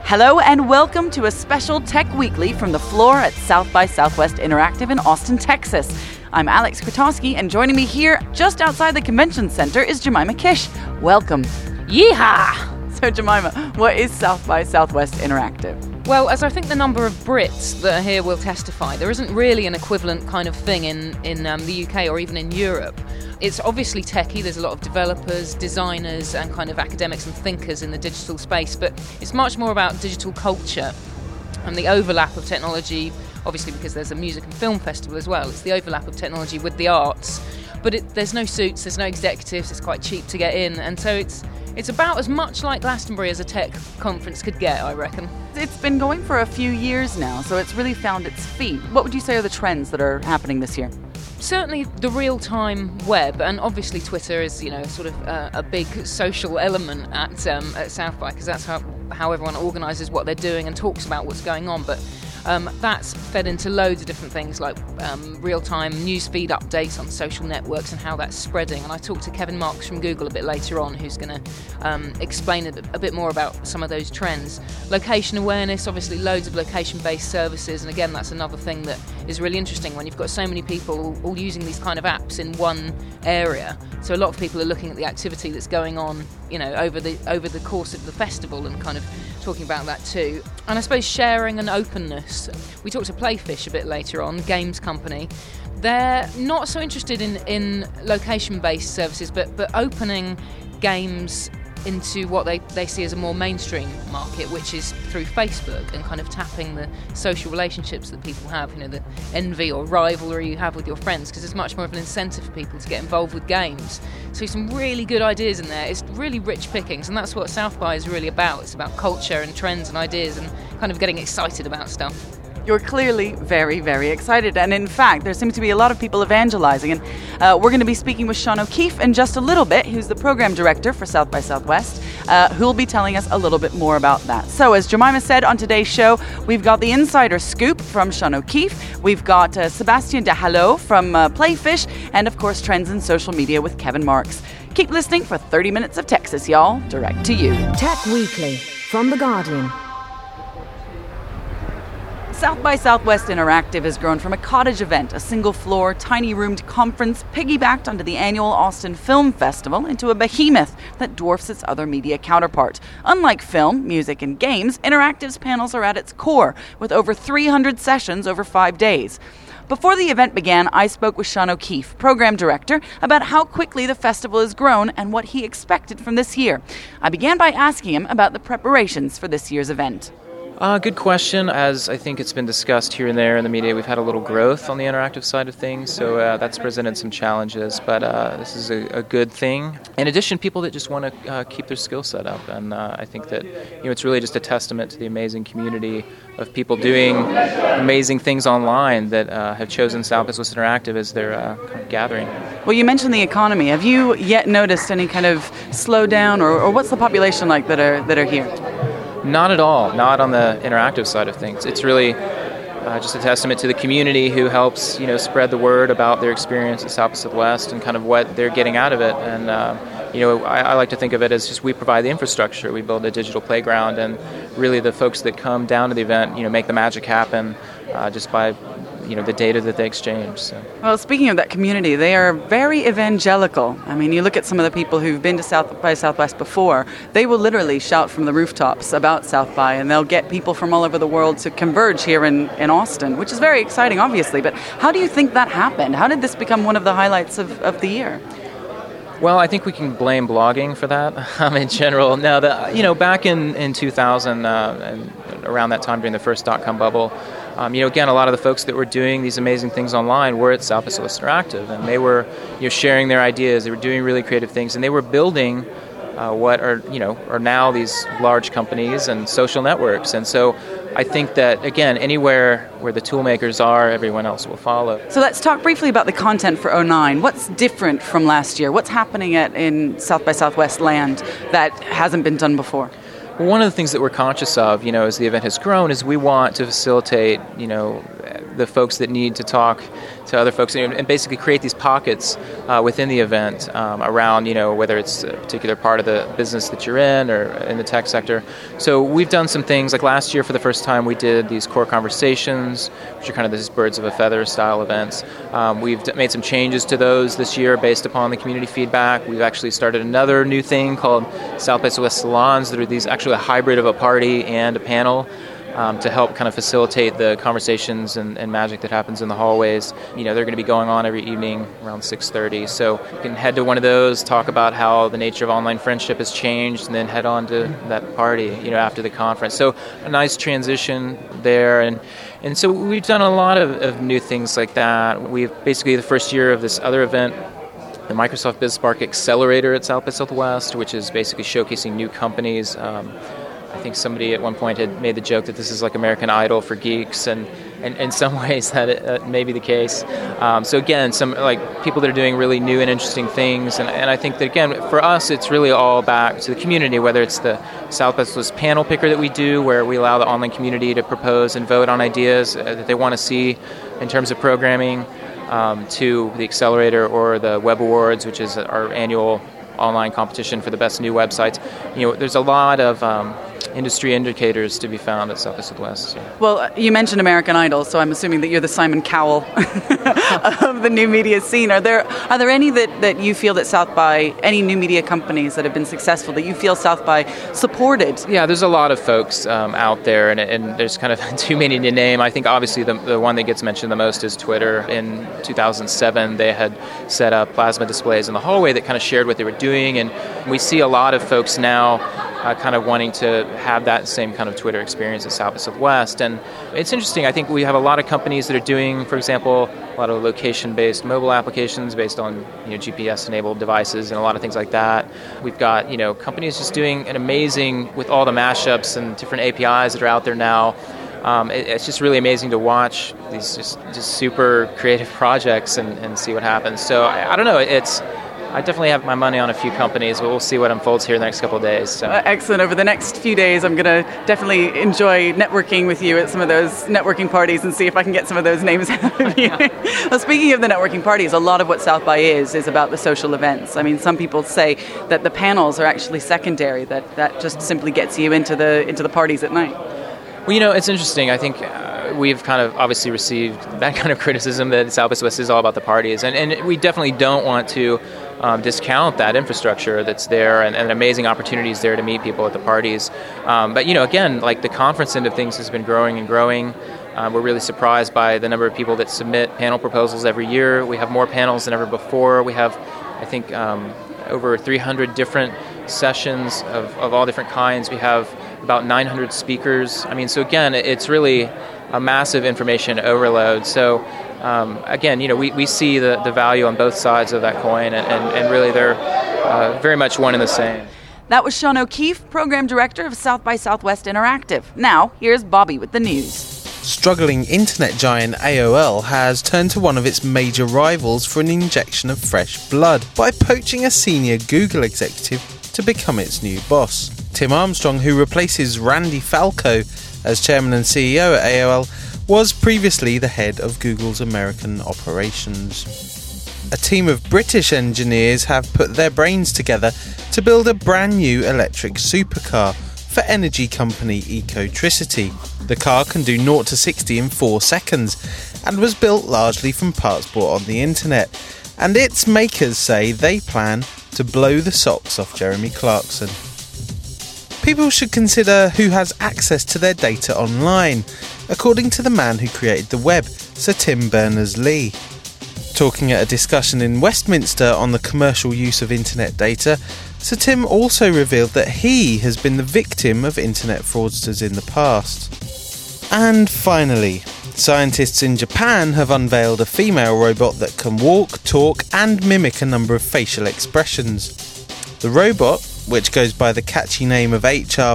Hello and welcome to a special Tech Weekly from the floor at South by Southwest Interactive in Austin, Texas. I'm Alex Krotowski, and joining me here just outside the convention center is Jemima Kish. Welcome. Yeehaw! So Jemima, what is South by Southwest Interactive? Well, as I think the number of Brits that are here will testify, there isn't really an equivalent kind of thing in the UK or even in Europe. It's obviously techie, there's a lot of developers, designers and kind of academics and thinkers in the digital space, but it's much more about digital culture and the overlap of technology, obviously because there's a music and film festival as well. It's the overlap of technology with the arts, but there's no suits, there's no executives, it's quite cheap to get in, and so it's about as much like Glastonbury as a tech conference could get, I reckon. It's been going for a few years now, so it's really found its feet. What would you say are the trends that are happening this year? Certainly the real-time web, and obviously Twitter is, sort of a big social element at South by, because that's how everyone organises what they're doing and talks about what's going on. But that's fed into loads of different things like real-time newsfeed updates on social networks and how that's spreading. And I talked to Kevin Marks from Google a bit later on, who's going to explain a bit more about some of those trends. Location awareness, obviously loads of location-based services, and again that's another thing that is really interesting when you've got so many people all using these kind of apps in one area. So a lot of people are looking at the activity that's going on, over the course of the festival and kind of talking about that too. And I suppose sharing and openness. We talked to Playfish a bit later on, games company. They're not so interested in location-based services, but opening games into what they see as a more mainstream market, which is through Facebook and kind of tapping the social relationships that people have, the envy or rivalry you have with your friends, because it's much more of an incentive for people to get involved with games. So some really good ideas in there. It's really rich pickings, and that's what South by is really about. It's about culture and trends and ideas and kind of getting excited about stuff. You're clearly very, very excited. And in fact, there seems to be a lot of people evangelizing. And we're going to be speaking with Sean O'Keefe in just a little bit, who's the program director for South by Southwest, who'll be telling us a little bit more about that. So as Jemima said on today's show, we've got the insider scoop from Sean O'Keefe. We've got Sebastian Dehalo from Playfish. And of course, trends in social media with Kevin Marks. Keep listening for 30 minutes of Texas, y'all. Direct to you. Tech Weekly from The Guardian. South by Southwest Interactive has grown from a cottage event, a single-floor, tiny-roomed conference piggybacked onto the annual Austin Film Festival, into a behemoth that dwarfs its other media counterpart. Unlike film, music, and games, Interactive's panels are at its core, with over 300 sessions over 5 days. Before the event began, I spoke with Sean O'Keefe, program director, about how quickly the festival has grown and what he expected from this year. I began by asking him about the preparations for this year's event. Good question. As I think it's been discussed here and there in the media, we've had a little growth on the interactive side of things, so that's presented some challenges, but this is a good thing. In addition, people that just want to keep their skill set up, and I think that it's really just a testament to the amazing community of people doing amazing things online that have chosen South by Southwest Interactive as their kind of gathering. Well, you mentioned the economy. Have you yet noticed any kind of slowdown, or what's the population like that are here? Not at all. Not on the interactive side of things. It's really just a testament to the community who helps, spread the word about their experience at South by Southwest and kind of what they're getting out of it. And, I like to think of it as just we provide the infrastructure. We build a digital playground, and really the folks that come down to the event, make the magic happen just by the data that they exchange. So. Well, speaking of that community, they are very evangelical. I mean, you look at some of the people who've been to South by Southwest before, they will literally shout from the rooftops about South by, and they'll get people from all over the world to converge here in Austin, which is very exciting, obviously. But how do you think that happened? How did this become one of the highlights of the year? Well, I think we can blame blogging for that in general. Now, back in 2000 and around that time during the first .com bubble, again, a lot of the folks that were doing these amazing things online were at South by Southwest Interactive, and they were sharing their ideas. They were doing really creative things, and they were building what are now these large companies and social networks. And so I think that, again, anywhere where the tool makers are, everyone else will follow. So let's talk briefly about the content for 09. What's different from last year? What's happening in South by Southwest land that hasn't been done before? Well, one of the things that we're conscious of, as the event has grown, is we want to facilitate, the folks that need to talk to other folks, and basically create these pockets within the event around, whether it's a particular part of the business that you're in or in the tech sector. So we've done some things, like last year for the first time we did these core conversations, which are kind of these birds of a feather style events. We've made some changes to those this year based upon the community feedback. We've actually started another new thing called South by Southwest Salons that are these actually a hybrid of a party and a panel to help kind of facilitate the conversations and magic that happens in the hallways. They're going to be going on every evening around 6:30. So you can head to one of those, talk about how the nature of online friendship has changed, and then head on to that party, after the conference. So a nice transition there. And so we've done a lot of new things like that. We've basically the first year of this other event, the Microsoft BizSpark Accelerator at South by Southwest, which is basically showcasing new companies. I think somebody at one point had made the joke that this is like American Idol for geeks, and in some ways that may be the case. So again, some like people that are doing really new and interesting things, and I think that again for us it's really all back to the community, whether it's the South by Southwest panel picker that we do, where we allow the online community to propose and vote on ideas that they want to see in terms of programming, to the Accelerator or the Web Awards, which is our annual online competition for the best new websites. There's a lot of industry indicators to be found at South by Southwest. So. Well, you mentioned American Idol, so I'm assuming that you're the Simon Cowell of the new media scene. Are there any that you feel that South by, any new media companies that have been successful, that you feel South by supported? Yeah, there's a lot of folks out there, and there's kind of too many to name. I think obviously the one that gets mentioned the most is Twitter. In 2007, they had set up plasma displays in the hallway that kind of shared what they were doing, and we see a lot of folks now kind of wanting to have that same kind of Twitter experience at South by Southwest. And it's interesting. I think we have a lot of companies that are doing, for example, a lot of location-based mobile applications based on GPS-enabled devices and a lot of things like that. We've got companies just doing an amazing, with all the mashups and different APIs that are out there now. It's just really amazing to watch these just super creative projects and see what happens. So I don't know. I definitely have my money on a few companies, but we'll see what unfolds here in the next couple of days. So. Excellent. Over the next few days, I'm going to definitely enjoy networking with you at some of those networking parties and see if I can get some of those names out of you. Well, speaking of the networking parties, a lot of what South by is about the social events. I mean, some people say that the panels are actually secondary, that just simply gets you into the parties at night. Well, it's interesting. I think we've kind of obviously received that kind of criticism that South by Southwest is all about the parties, and we definitely don't want to discount that infrastructure that's there and amazing opportunities there to meet people at the parties. But again, like the conference end of things has been growing and growing. We're really surprised by the number of people that submit panel proposals every year. We have more panels than ever before. We have, I think, over 300 different sessions of all different kinds. We have about 900 speakers. I mean, so again, it's really a massive information overload. So again, we see the value on both sides of that coin, and really they're very much one and the same. That was Sean O'Keefe, Program Director of South by Southwest Interactive. Now, here's Bobby with the news. Struggling internet giant AOL has turned to one of its major rivals for an injection of fresh blood by poaching a senior Google executive to become its new boss. Tim Armstrong, who replaces Randy Falco as chairman and CEO at AOL, was previously the head of Google's American operations. A team of British engineers have put their brains together to build a brand new electric supercar for energy company Ecotricity. The car can do 0 to 60 in 4 seconds and was built largely from parts bought on the internet, and its makers say they plan to blow the socks off Jeremy Clarkson. People should consider who has access to their data online, according to the man who created the web, Sir Tim Berners-Lee. Talking at a discussion in Westminster on the commercial use of internet data, Sir Tim also revealed that he has been the victim of internet fraudsters in the past. And finally, scientists in Japan have unveiled a female robot that can walk, talk and mimic a number of facial expressions. The robot, which goes by the catchy name of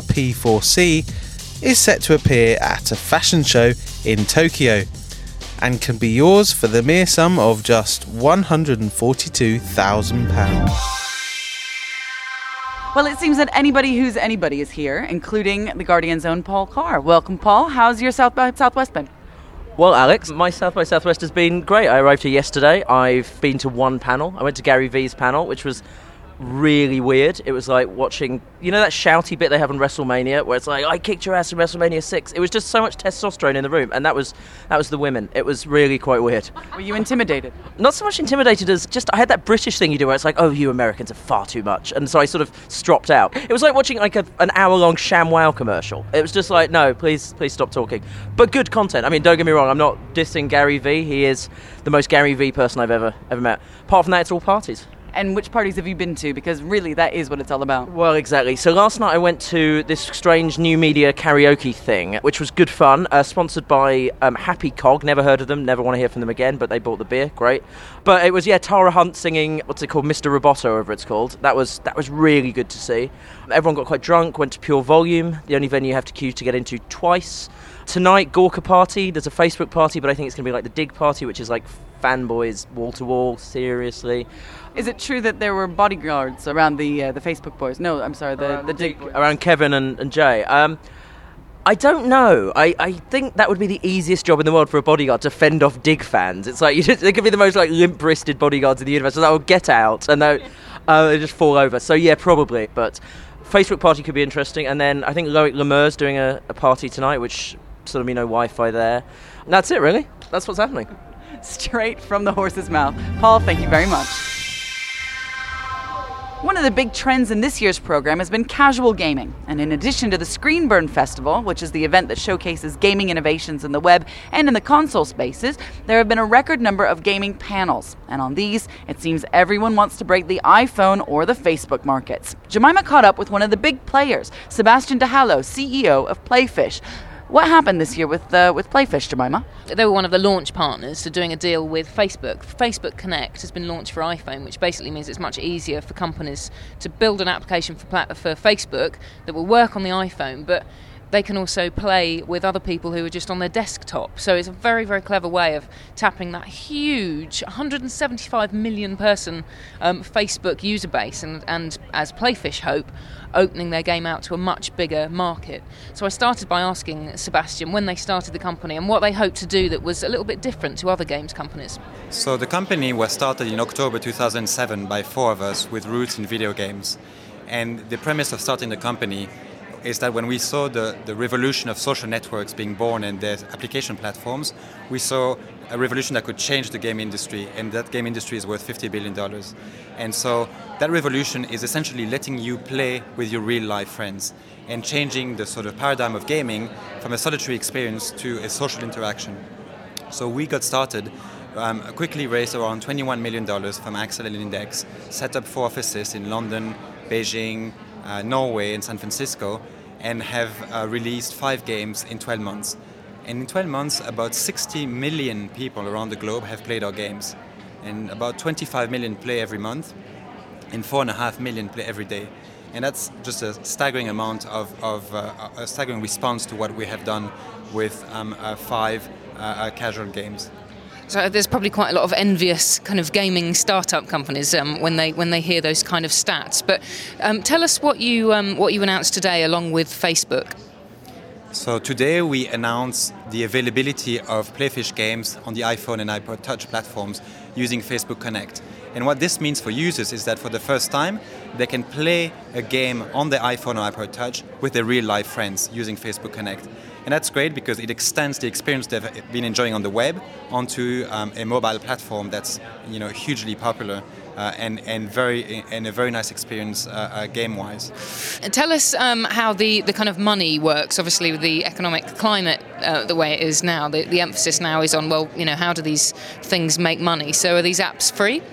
HRP4C, is set to appear at a fashion show in Tokyo and can be yours for the mere sum of just £142,000. Well, it seems that anybody who's anybody is here, including the Guardian's own Paul Carr. Welcome, Paul. How's your South by Southwest been? Well, Alex, my South by Southwest has been great. I arrived here yesterday. I've been to one panel. I went to Gary V's panel, which was really weird. It was like watching, you know that shouty bit they have on WrestleMania where it's like, I kicked your ass in WrestleMania 6. It was just so much testosterone in the room, and that was the women. It was really quite weird. Were you intimidated? Not so much intimidated as just I had that British thing you do where it's like, oh, you Americans are far too much, and so I sort of stropped out. It was like watching like an hour-long ShamWow commercial. It was just like, no, please stop talking. But good content. I mean, don't get me wrong, I'm not dissing Gary V. He is the most Gary V person I've ever met. Apart from that, it's all parties. And which parties have you been to? Because really, that is what it's all about. Well, exactly. So last night I went to this strange new media karaoke thing, which was good fun, sponsored by Happy Cog. Never heard of them, never want to hear from them again, but they bought the beer, great. But it was, Tara Hunt singing, what's it called, Mr. Roboto, whatever it's called. That was really good to see. Everyone got quite drunk, went to Pure Volume, the only venue you have to queue to get into twice. Tonight, Gorka Party, there's a Facebook party, but I think it's going to be like the Dig Party, which is like fanboys wall-to-wall, seriously. Is it true that there were bodyguards around the Facebook boys? No, I'm sorry, the Dig boys. Around Kevin and Jay. I don't know. I think that would be the easiest job in the world for a bodyguard, to fend off Dig fans. It's like, they could be the most like limp-wristed bodyguards in the universe. So that will get out and they just fall over. So yeah, probably. But Facebook party could be interesting. And then I think Loic Lemur's doing a party tonight, which sort of, no Wi-Fi there. And that's it, really. That's what's happening. Straight from the horse's mouth. Paul, thank you very much. One of the big trends in this year's program has been casual gaming. And in addition to the Screenburn Festival, which is the event that showcases gaming innovations in the web and in the console spaces, there have been a record number of gaming panels. And on these, it seems everyone wants to break the iPhone or the Facebook markets. Jemima caught up with one of the big players, Sebastian DeHallo, CEO of Playfish. What happened this year with Playfish, Jemima? They were one of the launch partners to doing a deal with Facebook. Facebook Connect has been launched for iPhone, which basically means it's much easier for companies to build an application for Facebook that will work on the iPhone, but they can also play with other people who are just on their desktop. So it's a very, very clever way of tapping that huge 175 million person Facebook user base and as Playfish hope, opening their game out to a much bigger market. So I started by asking Sebastian when they started the company and what they hoped to do that was a little bit different to other games companies. So the company was started in October 2007 by four of us with roots in video games. And the premise of starting the company is that when we saw the revolution of social networks being born and their application platforms, we saw a revolution that could change the game industry, and that game industry is worth $50 billion. And so that revolution is essentially letting you play with your real-life friends and changing the sort of paradigm of gaming from a solitary experience to a social interaction. So we got started, quickly raised around $21 million from Axel and Index, set up 4 offices in London, Beijing, Norway and San Francisco, and have released 5 games in 12 months. And in 12 months, about 60 million people around the globe have played our games. And about 25 million play every month, and 4.5 million play every day. And that's just a staggering amount of a staggering response to what we have done with 5 casual games. So there's probably quite a lot of envious kind of gaming startup companies when they hear those kind of stats. But tell us what you announced today along with Facebook. So today we announced the availability of Playfish games on the iPhone and iPod Touch platforms using Facebook Connect. And what this means for users is that for the first time, they can play a game on their iPhone or iPod Touch with their real-life friends using Facebook Connect. And that's great because it extends the experience they've been enjoying on the web onto a mobile platform that's hugely popular and a very nice experience game-wise. Tell us how the kind of money works. Obviously, with the economic climate the way it is now, the emphasis now is on how do these things make money? So are these apps free?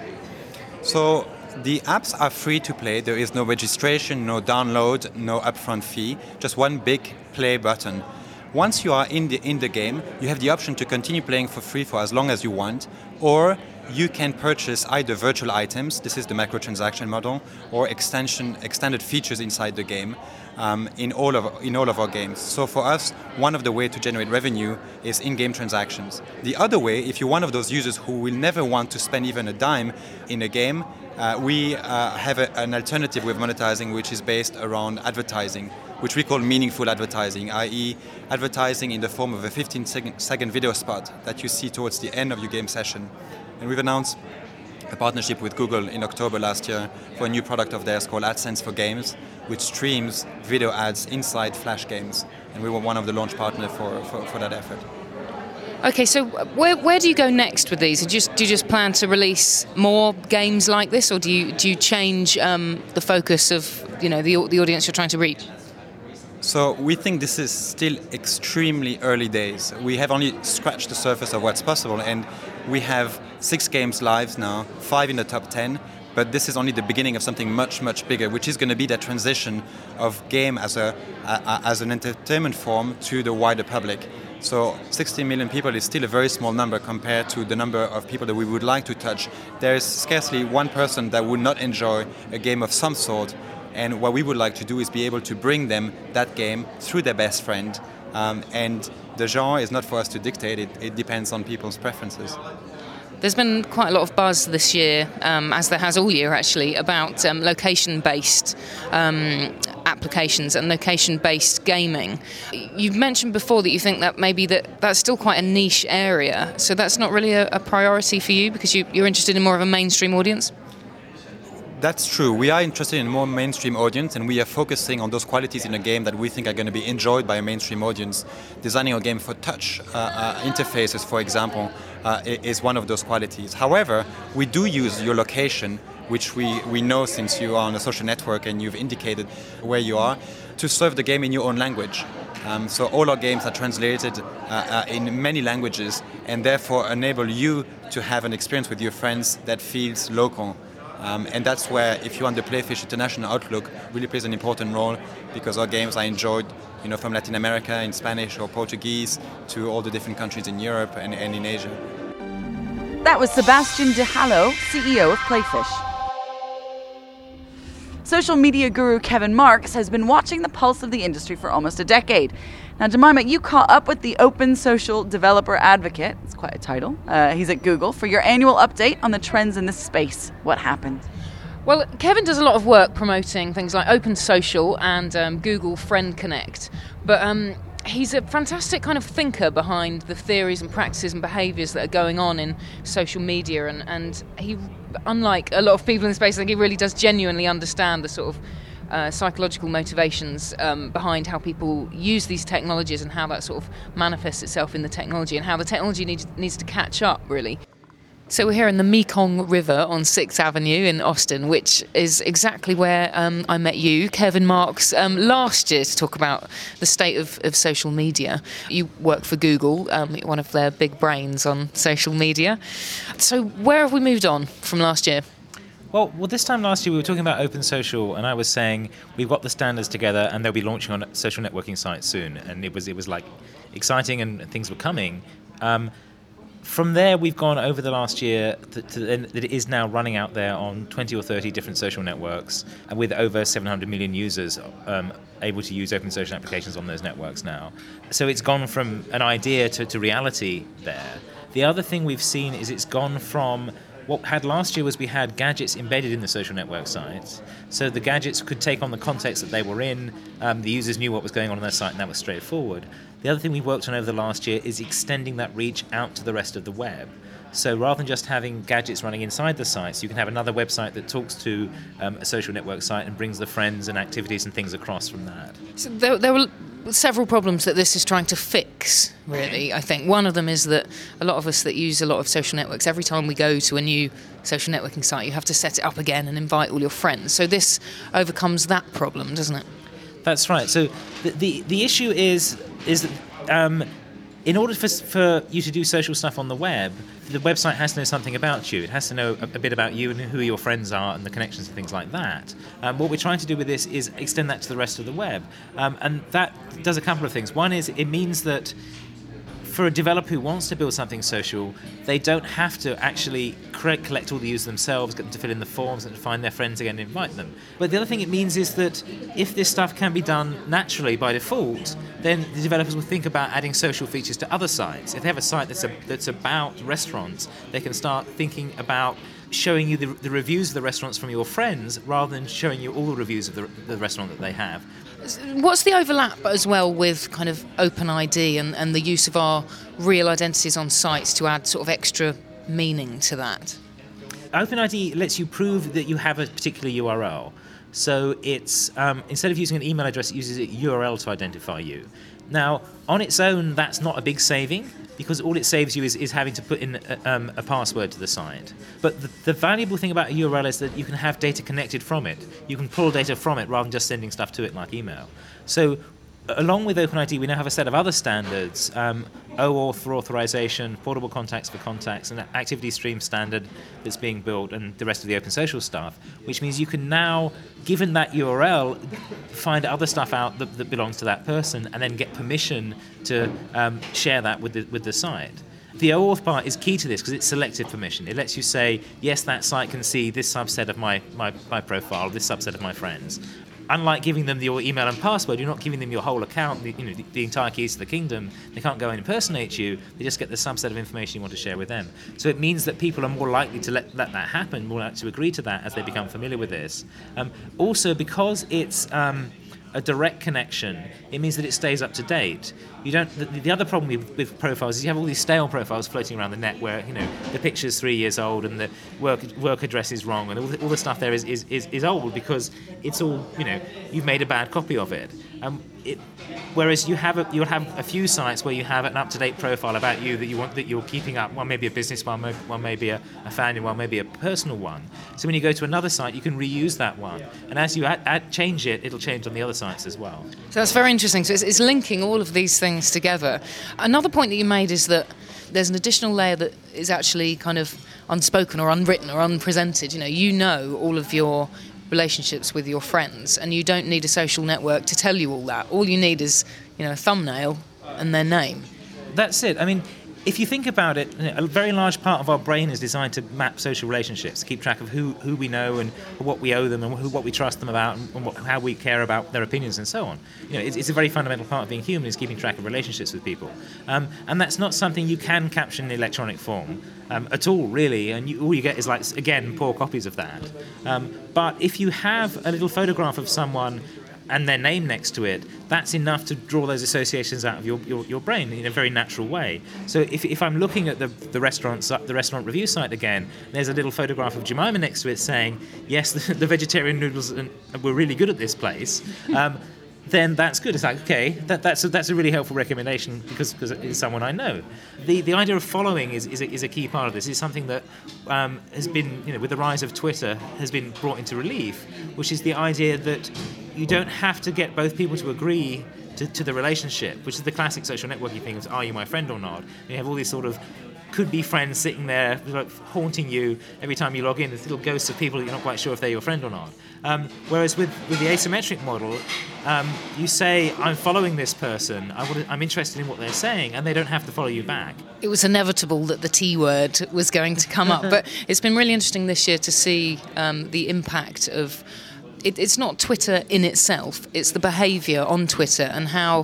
So the apps are free to play. There is no registration, no download, no upfront fee. Just one big play button. Once you are in the game, you have the option to continue playing for free for as long as you want, or you can purchase either virtual items, this is the microtransaction model, or extended features inside the game in all of our games. So for us, one of the ways to generate revenue is in-game transactions. The other way, if you're one of those users who will never want to spend even a dime in a game, we have an alternative with monetizing which is based around advertising, which we call meaningful advertising, i.e. advertising in the form of a 15-second video spot that you see towards the end of your game session. And we've announced a partnership with Google in October last year for a new product of theirs called AdSense for Games, which streams video ads inside Flash games. And we were one of the launch partners for that effort. Okay, so where do you go next with these? Do you just plan to release more games like this, or do you change the focus of the audience you're trying to reach? So we think this is still extremely early days. We have only scratched the surface of what's possible, and we have 6 games live now, 5 in the top 10, but this is only the beginning of something much, much bigger, which is going to be that transition of game as an entertainment form to the wider public. So 16 million people is still a very small number compared to the number of people that we would like to touch. There is scarcely one person that would not enjoy a game of some sort. And what we would like to do is be able to bring them that game through their best friend. And the genre is not for us to dictate. It depends on people's preferences. There's been quite a lot of buzz this year, as there has all year actually, about location-based applications and location-based gaming. You've mentioned before that you think that maybe that's still quite a niche area, so that's not really a priority for you because you're interested in more of a mainstream audience? That's true. We are interested in a more mainstream audience, and we are focusing on those qualities in a game that we think are going to be enjoyed by a mainstream audience. Designing a game for touch interfaces, for example, is one of those qualities. However, we do use your location, which we know since you are on a social network and you've indicated where you are, to serve the game in your own language. So all our games are translated in many languages and therefore enable you to have an experience with your friends that feels local. And that's where, if you're on the Playfish International Outlook, really plays an important role because our games are enjoyed, from Latin America in Spanish or Portuguese to all the different countries in Europe and in Asia. That was Sebastian de Hallo, CEO of Playfish. Social media guru Kevin Marks has been watching the pulse of the industry for almost a decade. Now, Jemima, you caught up with the Open Social Developer Advocate, it's quite a title, he's at Google, for your annual update on the trends in this space. What happened? Well, Kevin does a lot of work promoting things like Open Social and Google Friend Connect, but he's a fantastic kind of thinker behind the theories and practices and behaviours that are going on in social media, and he, unlike a lot of people in the space, I think he really does genuinely understand the sort of psychological motivations behind how people use these technologies and how that sort of manifests itself in the technology and how the technology needs to catch up, really. So we're here in the Mekong River on 6th Avenue in Austin, which is exactly where I met you, Kevin Marks, last year to talk about the state of social media. You work for Google, one of their big brains on social media. So where have we moved on from last year? Well, this time last year we were talking about Open Social, and I was saying we've got the standards together and they'll be launching on social networking sites soon, and it was like exciting and things were coming. From there, we've gone over the last year that it is now running out there on 20 or 30 different social networks, and with over 700 million users able to use open social applications on those networks now. So it's gone from an idea to reality there. The other thing we've seen is it's gone from what had last year was we had gadgets embedded in the social network sites, so the gadgets could take on the context that they were in, the users knew what was going on their site, and that was straightforward. The other thing we worked on over the last year is extending that reach out to the rest of the web. So rather than just having gadgets running inside the sites, you can have another website that talks to a social network site and brings the friends and activities and things across from that. So there were several problems that this is trying to fix, really, I think. One of them is that a lot of us that use a lot of social networks, every time we go to a new social networking site, you have to set it up again and invite all your friends. So this overcomes that problem, doesn't it? That's right. So the issue is that in order for you to do social stuff on the web, the website has to know something about you. It has to know a bit about you and who your friends are and the connections and things like that. What we're trying to do with this is extend that to the rest of the web. And that does a couple of things. One is it means that for a developer who wants to build something social, they don't have to actually collect all the users themselves, get them to fill in the forms and find their friends again and invite them. But the other thing it means is that if this stuff can be done naturally by default, then the developers will think about adding social features to other sites. If they have a site that's about restaurants, they can start thinking about showing you the reviews of the restaurants from your friends rather than showing you all the reviews of the restaurant that they have. What's the overlap as well with kind of OpenID and the use of our real identities on sites to add sort of extra meaning to that? OpenID lets you prove that you have a particular URL. So it's instead of using an email address, it uses a URL to identify you. Now, on its own, that's not a big saving, because all it saves you is having to put in a password to the site. But the valuable thing about a URL is that you can have data connected from it. You can pull data from it rather than just sending stuff to it like email. So along with OpenID, we now have a set of other standards, OAuth for authorization, portable contacts for contacts, and an activity stream standard that's being built, and the rest of the open social stuff, which means you can now, given that URL, find other stuff out that belongs to that person and then get permission to share that with the site. The OAuth part is key to this because it's selective permission. It lets you say, yes, that site can see this subset of my profile, this subset of my friends. Unlike giving them your email and password, you're not giving them your whole account, the entire keys to the kingdom. They can't go and impersonate you. They just get the subset of information you want to share with them. So it means that people are more likely to let that happen, more likely to agree to that as they become familiar with this. Also, because it's a direct connection, it means that it stays up to date. You don't. The other problem with profiles is you have all these stale profiles floating around the net where the picture's 3 years old and the work address is wrong and all the stuff there is old because it's all you've made a bad copy of it. Whereas you'll have a few sites where you have an up-to-date profile about you that you're keeping up. One may be a business one may be a family one, maybe a personal one. So when you go to another site, you can reuse that one, and as you change it, it'll change on the other sites as well. So that's very interesting. So it's linking all of these things together. Another point that you made is that there's an additional layer that is actually kind of unspoken or unwritten or unpresented. You know all of your relationships with your friends, and you don't need a social network to tell you all that. All you need is a thumbnail and their name. That's it. I mean, if you think about it, a very large part of our brain is designed to map social relationships, to keep track of who we know and what we owe them and what we trust them about and how we care about their opinions and so on. It's a very fundamental part of being human, is keeping track of relationships with people. And that's not something you can capture in electronic form at all, really. And all you get is, again, poor copies of that. But if you have a little photograph of someone and their name next to it, that's enough to draw those associations out of your brain in a very natural way. So if I'm looking at the restaurant review site again, there's a little photograph of Jemima next to it saying, yes, the vegetarian noodles were really good at this place, then that's good. It's like, okay, that's a really helpful recommendation because it's someone I know. The idea of following is a key part of this. It's something that has been, with the rise of Twitter, has been brought into relief, which is the idea that you don't have to get both people to agree to the relationship, which is the classic social networking thing of, are you my friend or not? And you have all these sort of could-be friends sitting there haunting you every time you log in, there's little ghosts of people that you're not quite sure if they're your friend or not. Whereas with the asymmetric model, you say, I'm following this person, I'm interested in what they're saying, and they don't have to follow you back. It was inevitable that the T word was going to come up, but it's been really interesting this year to see the impact of it's not Twitter in itself, it's the behaviour on Twitter and how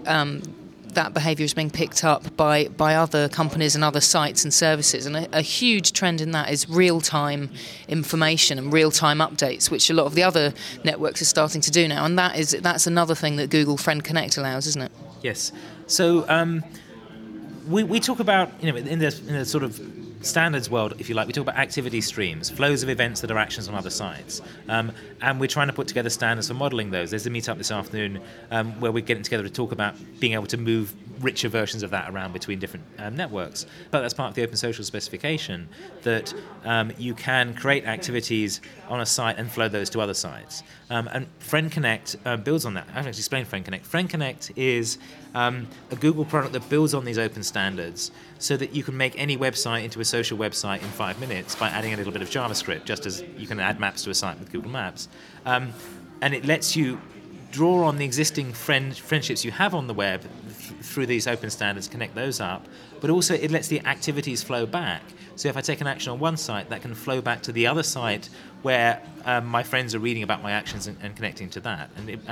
that behaviour is being picked up by other companies and other sites and services. And a huge trend in that is real-time information and real-time updates, which a lot of the other networks are starting to do now. And that's another thing that Google Friend Connect allows, isn't it? Yes. So we talk about, in the sort of standards world, if you like, we talk about activity streams, flows of events that are actions on other sites. And we're trying to put together standards for modelling those. There's a meet-up this afternoon where we're getting together to talk about being able to move richer versions of that around between different networks. But that's part of the Open Social specification, that you can create activities on a site and flow those to other sites. And Friend Connect builds on that. I haven't actually explained Friend Connect. Friend Connect is a Google product that builds on these open standards so that you can make any website into a social website in 5 minutes by adding a little bit of JavaScript, just as you can add maps to a site with Google Maps. And it lets you draw on the existing friendships you have on the web through these open standards, connect those up, but also it lets the activities flow back. So if I take an action on one site, that can flow back to the other site where my friends are reading about my actions and connecting to that.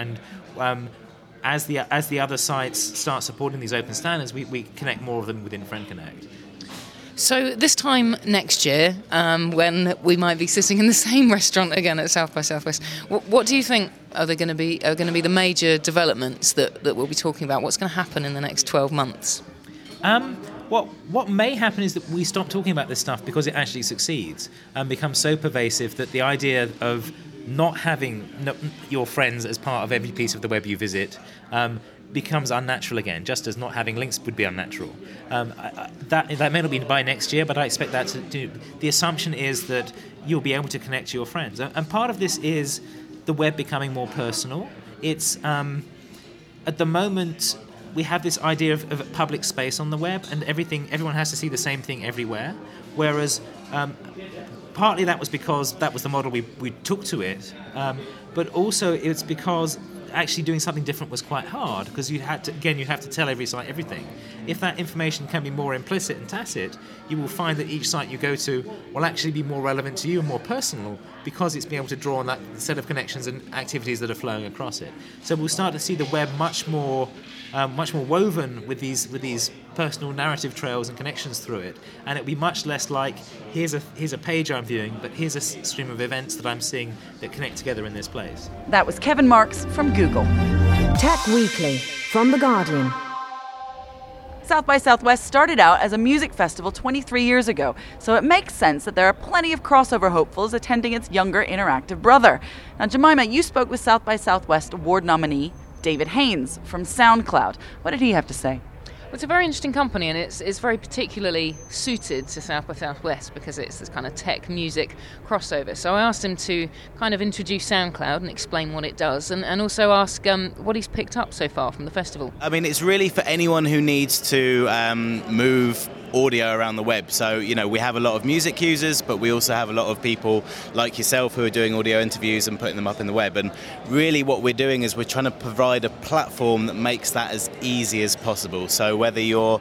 As the other sites start supporting these open standards, we connect more of them within Friend Connect. So this time next year, when we might be sitting in the same restaurant again at South by Southwest, what do you think are going to be the major developments that we'll be talking about? What's going to happen in the next 12 months? What may happen is that we stop talking about this stuff because it actually succeeds and becomes so pervasive that the idea of not having your friends as part of every piece of the web you visit becomes unnatural again, just as not having links would be unnatural. That may not be by next year, but I expect that to do. The assumption is that you'll be able to connect to your friends. And part of this is the web becoming more personal. It's, at the moment, we have this idea of public space on the web, and everyone has to see the same thing everywhere, whereas partly that was because that was the model we took to it, but also it's because actually doing something different was quite hard, because you'd have to tell every site everything. If that information can be more implicit and tacit, you will find that each site you go to will actually be more relevant to you and more personal, because it's being able to draw on that set of connections and activities that are flowing across it. So we'll start to see the web much more woven with these personal narrative trails and connections through it, and it'll be much less like here's a page I'm viewing, but here's a stream of events that I'm seeing that connect together in this place. That was Kevin Marks from Google. Tech Weekly from The Guardian. South by Southwest started out as a music festival 23 years ago, so it makes sense that there are plenty of crossover hopefuls attending its younger interactive brother. Now, Jemima, you spoke with South by Southwest award nominee David Haynes from SoundCloud. What did he have to say? Well, it's a very interesting company, and it's very particularly suited to South by Southwest because it's this kind of tech music crossover. So I asked him to kind of introduce SoundCloud and explain what it does, and also ask what he's picked up so far from the festival. I mean, it's really for anyone who needs to move audio around the web. So, we have a lot of music users, but we also have a lot of people like yourself who are doing audio interviews and putting them up in the web. And really what we're doing is we're trying to provide a platform that makes that as easy as possible. So whether you're,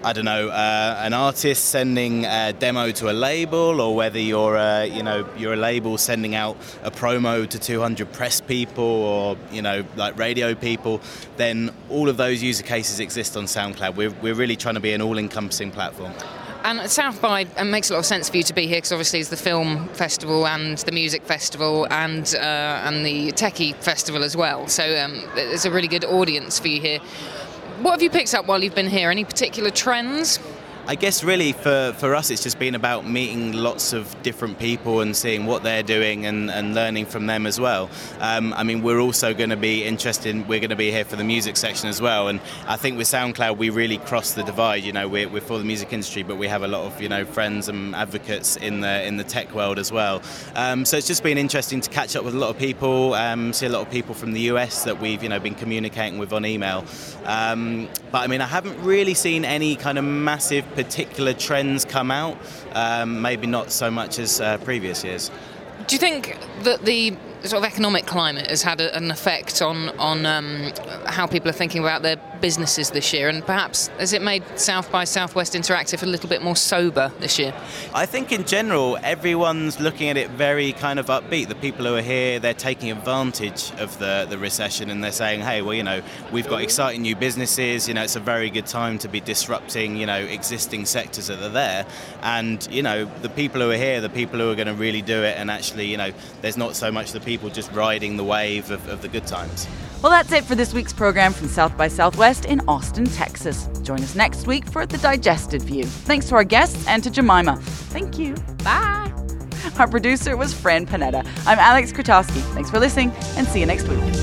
an artist sending a demo to a label, or whether you're a label sending out a promo to 200 press people, or, like radio people, then all of those user cases exist on SoundCloud. We're really trying to be an all-encompassing platform. And South by makes a lot of sense for you to be here, because obviously it's the film festival and the music festival and the techie festival as well. So there's a really good audience for you here. What have you picked up while you've been here? Any particular trends? I guess really for us it's just been about meeting lots of different people and seeing what they're doing and learning from them as well. We're also going to be we're going to be here for the music section as well, and I think with SoundCloud we really cross the divide. We're for the music industry, but we have a lot of friends and advocates in the tech world as well. So it's just been interesting to catch up with a lot of people, see a lot of people from the US that we've been communicating with on email. But I haven't really seen any kind of massive particular trends come out, maybe not so much as previous years. Do you think that the sort of economic climate has had an effect on how people are thinking about their businesses this year, and perhaps has it made South by Southwest Interactive a little bit more sober this year? I think in general everyone's looking at it very kind of upbeat. The people who are here, they're taking advantage of the recession, and they're saying, hey, well, we've got exciting new businesses, it's a very good time to be disrupting existing sectors that are there, and the people who are here, the people who are going to really do it, and actually there's not so much the people just riding the wave of the good times. Well, that's it for this week's program from South by Southwest in Austin, Texas. Join us next week for The Digested View. Thanks to our guests and to Jemima. Thank you. Bye. Our producer was Fran Panetta. I'm Alex Krutowski. Thanks for listening, and see you next week.